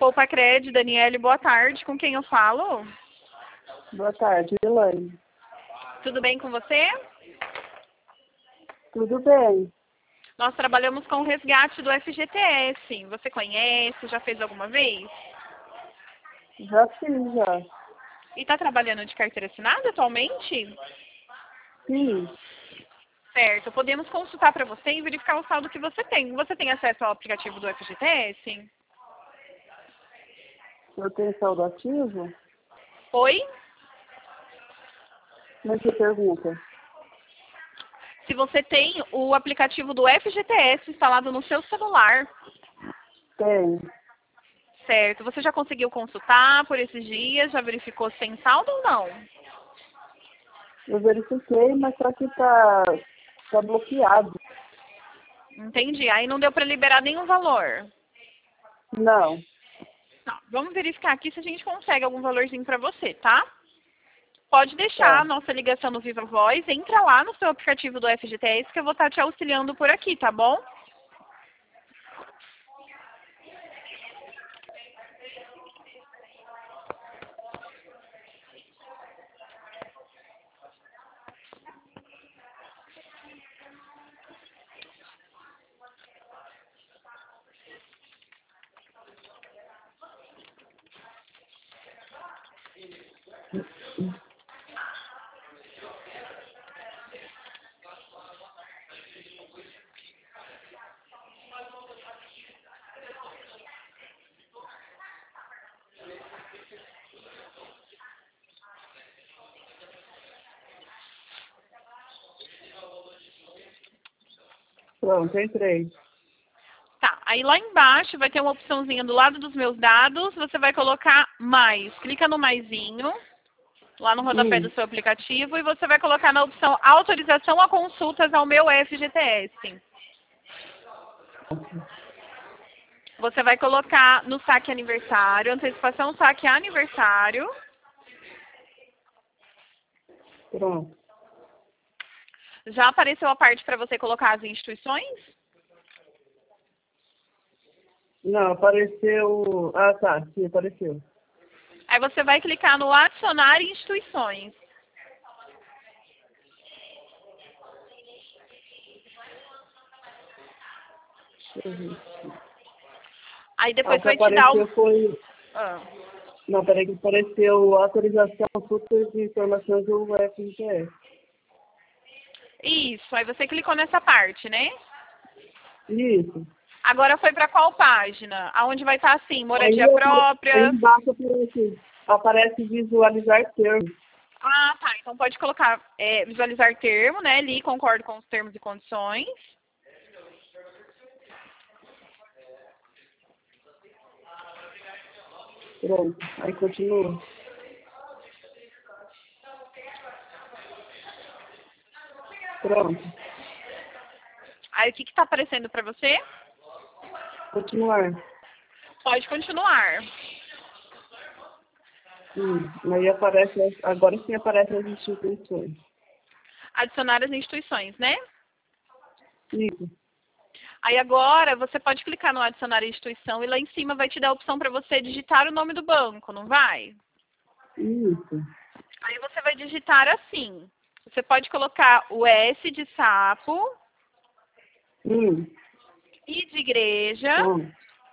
Poupa Cred, Daniele, boa tarde. Com quem eu falo? Boa tarde, Elaine. Tudo bem com você? Tudo bem? Nós trabalhamos com o resgate do FGTS. Você conhece? Já fez alguma vez? Já fiz, já. E está trabalhando de carteira assinada atualmente? Sim, Certo. Podemos consultar para você e verificar o saldo que você tem. Você tem acesso ao aplicativo do FGTS? eu tenho saldo ativo? Oi? Mas você pergunta? Se você tem o aplicativo do FGTS instalado no seu celular, Tem. certo? Você já conseguiu consultar por esses dias? Já verificou se tem saldo ou não? Eu verifiquei, mas só que tá bloqueado. Entendi. Aí não deu para liberar nenhum valor. Não. Tá, vamos verificar aqui se a gente consegue algum valorzinho para você, tá? Pode deixar a Tá. nossa ligação no Viva Voz, entra lá no seu aplicativo do FGTS que eu vou estar te auxiliando por aqui, tá bom? Pronto, entrei. Tá, aí lá embaixo vai ter uma opçãozinha do lado dos meus dados, você vai colocar mais. Clica no maisinho, lá no rodapé do seu aplicativo, e você vai colocar na opção autorização a consultas ao meu FGTS. Você vai colocar no saque aniversário, antecipação saque aniversário. Pronto. Já apareceu a parte para você colocar as instituições? Não, apareceu... Ah, tá. Sim, apareceu. Aí você vai clicar no adicionar instituições. Uhum. Aí Ah, depois o que vai te dar apareceu o... foi... Ah, Não, peraí, que apareceu autorização consulta de informações do FGTS. isso, aí você clicou nessa parte, né? Isso. Agora foi para qual página? Aonde vai estar assim, Aí, moradia aí própria. embaixo aparece visualizar termos. Ah, tá. Então pode colocar visualizar termo, né? Ali, concordo com os termos e condições. Pronto. Aí continua. Pronto. Aí o que está aparecendo para você? Continuar. Pode continuar. Aí aparece, agora sim aparecem as instituições. Adicionar as instituições, né? Isso. Aí agora você pode clicar no adicionar instituição e lá em cima vai te dar a opção para você digitar o nome do banco, não vai? Isso. Aí você vai digitar assim. Você pode colocar o S de sapo, I de igreja, Bom,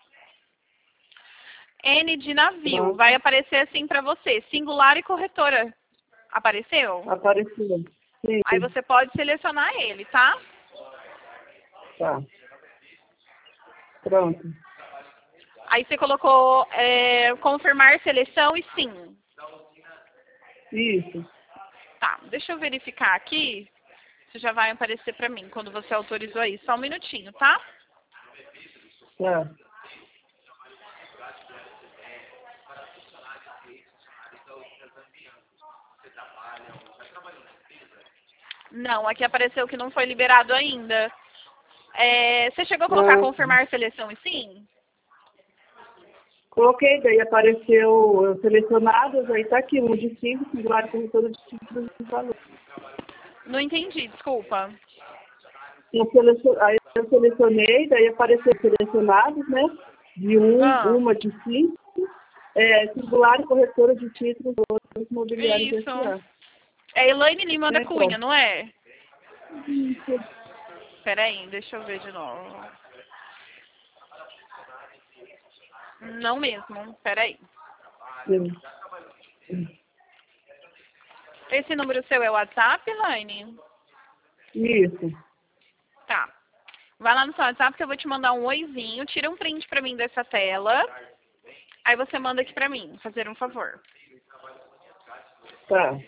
N de navio. pronto. Vai aparecer assim para você, singular e corretora. Apareceu? Apareceu. Sim. Aí você pode selecionar ele, tá? Tá. Pronto. Aí você colocou confirmar seleção e sim. Isso. Tá, deixa eu verificar aqui. Isso já vai aparecer para mim quando você autorizou aí. Só um minutinho, tá? Tá. Não, aqui apareceu que não foi liberado ainda. Você chegou a colocar confirmar seleção e sim? Coloquei, daí apareceu selecionadas, aí tá aqui, um de 5, singular e corretora de 5 de valor. Não entendi, desculpa. Aí eu selecionei, daí apareceu selecionados, né? Ah, uma de 5, singular corretora de títulos imobiliários isso. S.A. É Elaine Lima da Cunha, Pronto. não é? Isso. Peraí, deixa eu ver de novo. Não mesmo, peraí. Sim. Esse número seu é o WhatsApp, Elaine? Isso. Tá. Vai lá no seu WhatsApp que eu vou te mandar um oizinho. Tira um print pra mim dessa tela. Aí você manda aqui pra mim, fazer um favor. Tá.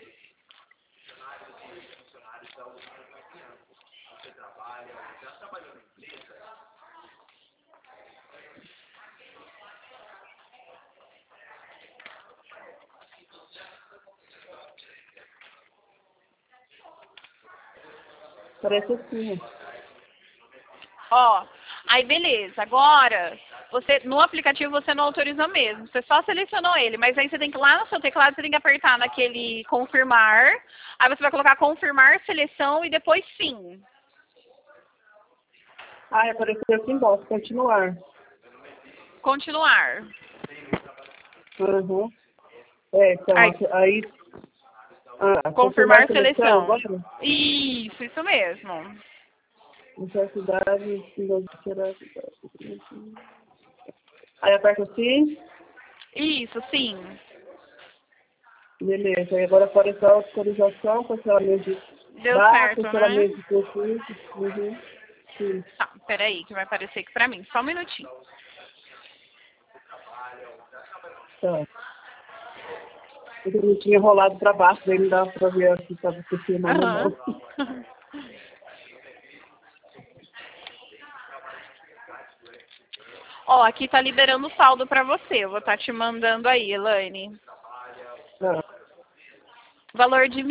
Parece assim. Ó, aí beleza. Agora, você no aplicativo você não autorizou mesmo. Você só selecionou ele, mas aí você tem que ir lá no seu teclado, você tem que apertar naquele confirmar. Aí você vai colocar confirmar seleção e depois sim. Apareceu aqui embaixo. Continuar. Continuar. Uhum. Então, Aí, aí... confirmar seleção seleção. agora? Isso mesmo. Necessidade, aí aperta assim, Isso, sim. beleza. Aí agora apareceu a autorização, cancelamento de Deu data, certo, né? cancelamento de conflito. Uhum. Sim. Tá, peraí, que vai aparecer aqui pra mim. Só um minutinho. Tá. Eu não tinha rolado para baixo, daí não dava para ver se estava confirmando ou Aham. não. Ó, aqui tá liberando o saldo pra você. Eu vou estar te mandando aí, Elaine. Tá. Valor de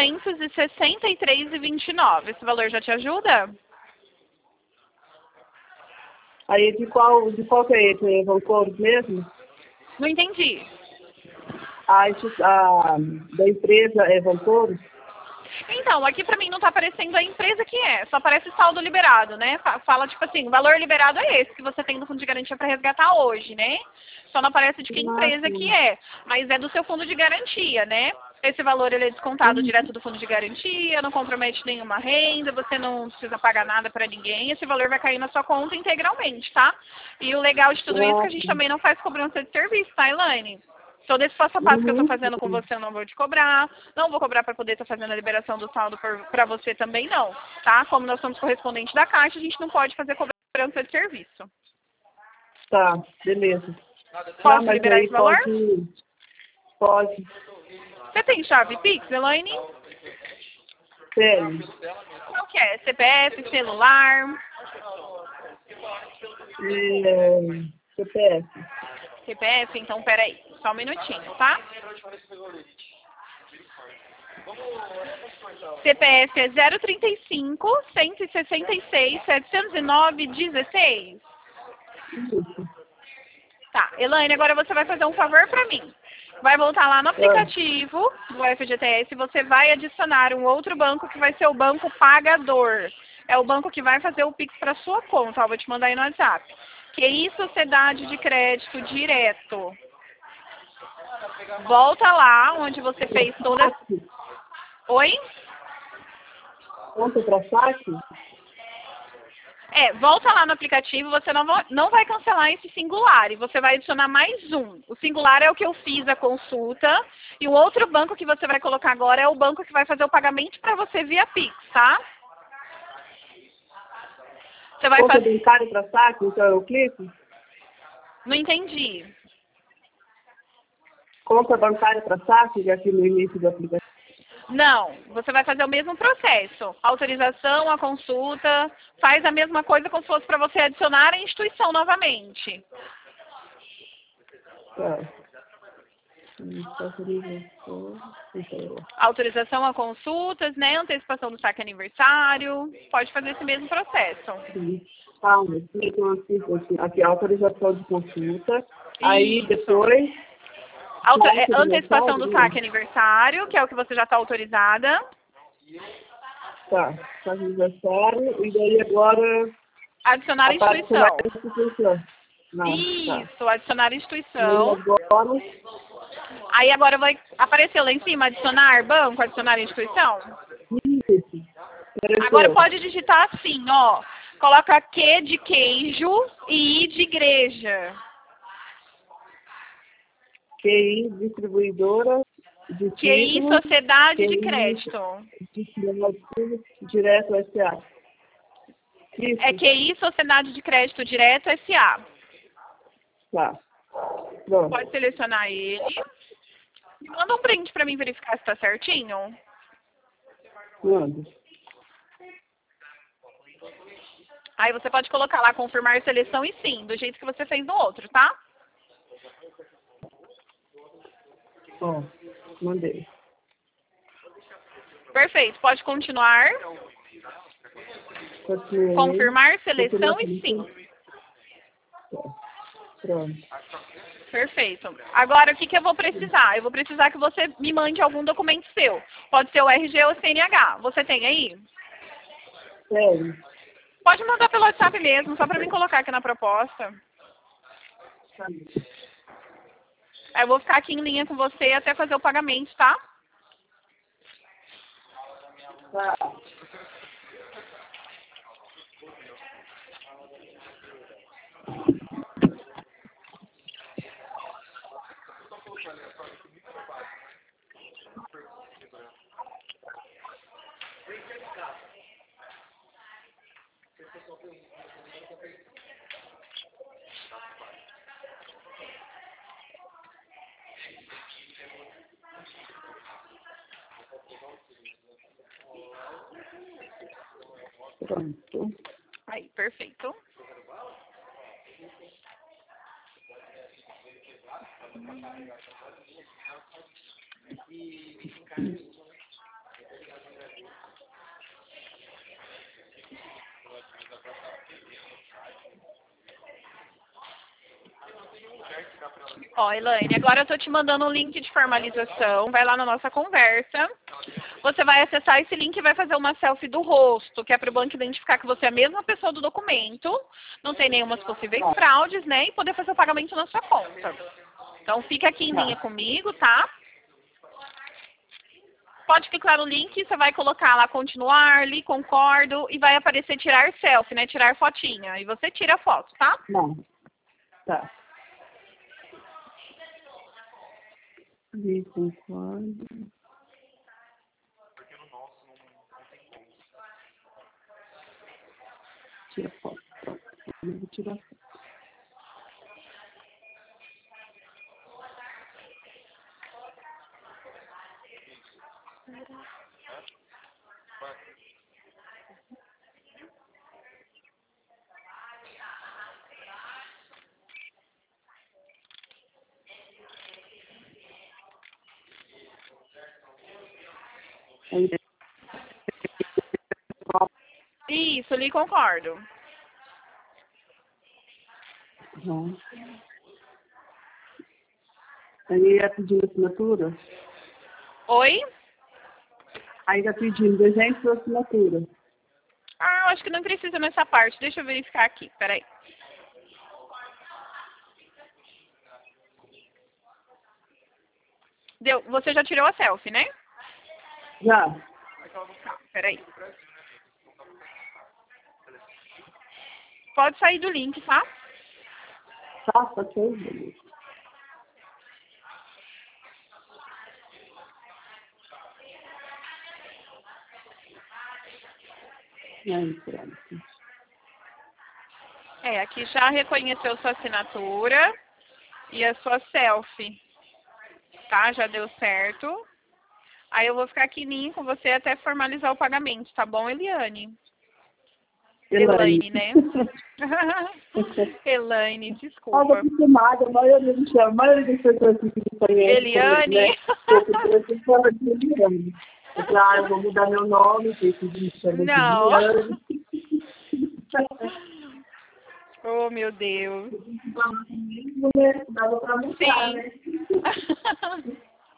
1.263,29. Esse valor já te ajuda? Aí de qual que é esse? É Valcouros mesmo? Não entendi. Da empresa é Valcouros? Então, aqui pra mim não tá aparecendo a empresa que é, só aparece saldo liberado, né? Fala tipo assim, o valor liberado é esse que você tem no fundo de garantia para resgatar hoje, né? Só não aparece de que empresa que Sim. é, mas é do seu fundo de garantia, né? Esse valor ele é descontado direto do fundo de garantia, não compromete nenhuma renda, você não precisa pagar nada para ninguém, esse valor vai cair na sua conta integralmente, tá? E o legal de tudo isso é que a gente Sim. também não faz cobrança de serviço, tá, Elaine? Todo esse passo a passo que eu estou fazendo com você eu não vou te cobrar. Não vou cobrar para poder estar fazendo a liberação do saldo para você também não, tá? Como nós somos correspondentes da Caixa, a gente não pode fazer cobrança de serviço. Tá, beleza. Não, Posso mas liberar aí esse valor? pode. Você tem chave Pix, Elaine? Tem. Qual que é? CPF, celular? CPF. CPF? Então, peraí. Só um minutinho, tá? CPF é 035 166 709 16. Isso. Tá, Elaine, agora você vai fazer um favor para mim. Vai voltar lá no aplicativo do FGTS e você vai adicionar um outro banco que vai ser o banco pagador. É o banco que vai fazer o Pix para sua conta. Ó, vou te mandar aí no WhatsApp. QI Sociedade de Crédito Direto. Volta lá onde você fez toda... Oi? Conta para saque? Volta lá no aplicativo, você não vai cancelar esse singular e você vai adicionar mais um. O singular é o que eu fiz a consulta e o outro banco que você vai colocar agora é o banco que vai fazer o pagamento para você via Pix, tá? Você vai Conta fazer... bancária para saque, então eu clico? Não entendi. Conta bancária para saque, aqui no início do aplicativo. Não, você vai fazer o mesmo processo. Autorização, a consulta, faz a mesma coisa como se fosse para você adicionar a instituição novamente. Tá. Autorização a consultas, né? Antecipação do saque aniversário. Pode fazer esse mesmo processo. Calma, aqui, autorização de consulta. Aí depois. Antecipação do saque aniversário, que é o que você já está autorizada. Tá, saque aniversário. E daí agora. Adicionar a instituição. Não, tá. Isso, adicionar E instituição. agora, Aí agora vai aparecer lá em cima, adicionar banco, adicionar instituição. isso. Agora Apareceu. pode digitar assim, ó. Coloca Q de queijo e I de igreja. QI, distribuidora de QI, títulos, Sociedade de QI, Crédito. direto SA. Isso, É QI, Sociedade de Crédito Direto SA. tá. Pronto. Pode selecionar ele. E manda um print para mim verificar se está certinho. Manda. Aí você pode colocar lá, confirmar seleção e sim, do jeito que você fez no outro, tá? Ó, mandei. Perfeito. Pode continuar. Continuei. Confirmar seleção Confirmar e sim. Pronto. Perfeito. Agora, o que eu vou precisar? Eu vou precisar que você me mande algum documento seu. Pode ser o RG ou o CNH. Você tem aí? Sério. Pode mandar pelo WhatsApp mesmo, só para mim colocar aqui na proposta. Aí eu vou ficar aqui em linha com você até fazer o pagamento, tá? Tá. Pronto. Aí, perfeito. Ó, Elaine, agora eu tô te mandando um link de formalização. Vai lá na nossa conversa. Você vai acessar esse link e vai fazer uma selfie do rosto, que é para o banco identificar que você é a mesma pessoa do documento, não tem nenhuma possíveis fraudes, né? E poder fazer o pagamento na sua conta. Então fica aqui em linha comigo, tá? Pode clicar no link, você vai colocar lá continuar, li, concordo, e vai aparecer tirar selfie, né? Tirar fotinha. E você tira a foto, tá? Não. Tá. Vi, concordo. Tira foto. Pronto. Eu vou tirar foto. Aí, Isso, li, concordo. uhum. Aí ia pedindo assinatura. Oi? Aí ia pedindo desenho de assinatura. Ah, eu acho que não precisa nessa parte. Deixa eu verificar aqui, peraí. Deu. Você já tirou a selfie, né? Já. Tá, peraí. Pode sair do link, tá? Tá, ok, beleza. Aí, pronto. É, aqui já reconheceu sua assinatura e a sua selfie, tá? Já deu certo. Aí eu vou ficar aqui em linha com você até formalizar o pagamento, tá bom, Eliane? Elaine, né? Elaine, Estava desculpa. acostumada, a maioria me chama, a maioria das pessoas que me conhecem, Eliane? né? Eu falo de Eliane. Eu falei, ah, eu vou mudar meu nome, porque me chama de Não. Eliane. Oh, meu Deus. Dava pra mudar, né? Sim.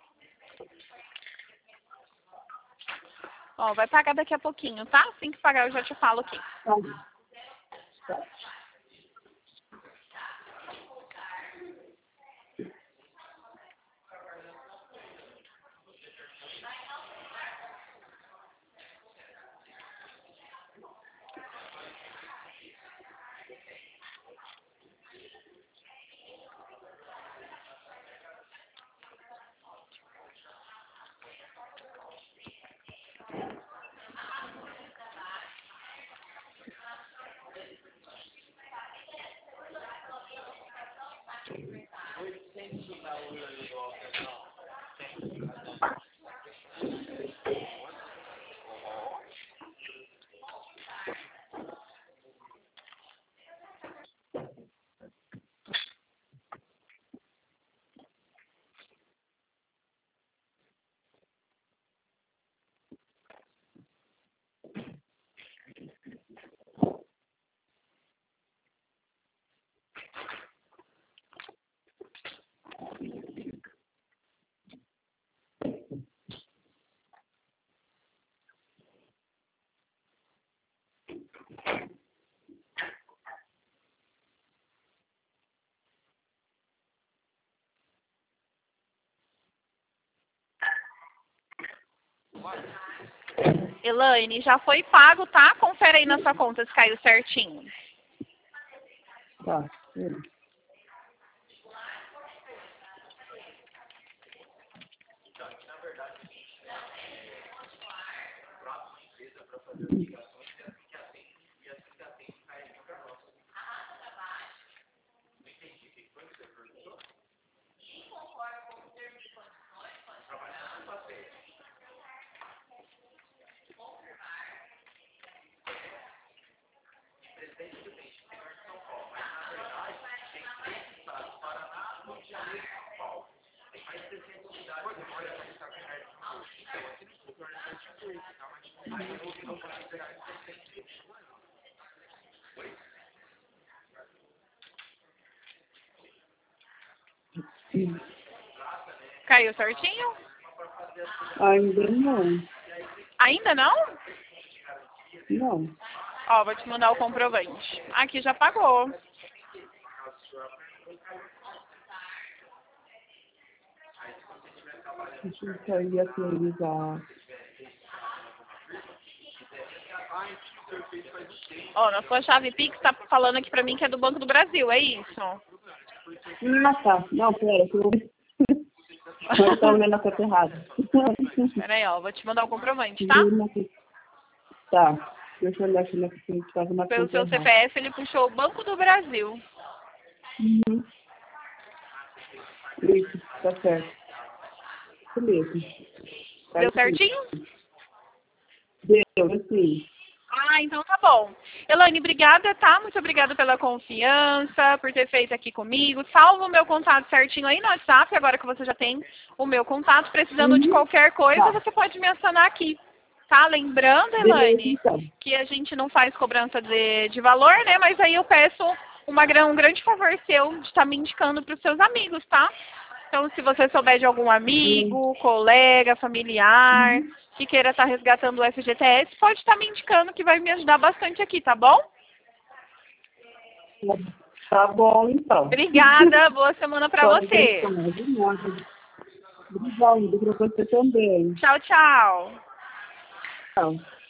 Ó, vai pagar daqui a pouquinho, tá? Assim que pagar eu já te falo aqui. Tá. Tá. Elaine, já foi pago, tá? Confere aí na sua conta se caiu certinho. Tá. Caiu certinho? Ainda não. Ainda não? Não. Ó, vou te mandar o comprovante. Aqui já pagou. Deixa eu sair e atualizar. Ó, na sua chave Pix tá falando aqui pra mim que é do Banco do Brasil, é isso? Ah, tá. Não, pera. Eu tô olhando a coisa errada. Pera aí, ó, vou te mandar o comprovante, tá? Tá. Deixa eu olhar aqui na que estava na Pelo conta seu errada. CPF, ele puxou o Banco do Brasil. Uhum. Isso, tá certo. Isso mesmo. Tá Deu aqui. certinho? Deu, assim. Ah, então tá bom. Elaine, obrigada, tá? Muito obrigada pela confiança, por ter feito aqui comigo. Salva o meu contato certinho aí no WhatsApp, agora que você já tem o meu contato. Precisando de qualquer coisa, Tá. você pode me acionar aqui. Tá? Lembrando, Beleza, Elaine, então. que a gente não faz cobrança de valor, né? Mas aí eu peço um grande favor seu de estar me indicando para os seus amigos, tá? Então, se você souber de algum amigo, colega, familiar, que queira estar resgatando o FGTS, pode estar me indicando que vai me ajudar bastante aqui, tá bom? Tá bom, então. Obrigada, boa semana para Pode você. deixar, de nada. Obrigada, para você também. Tchau, tchau. Tchau.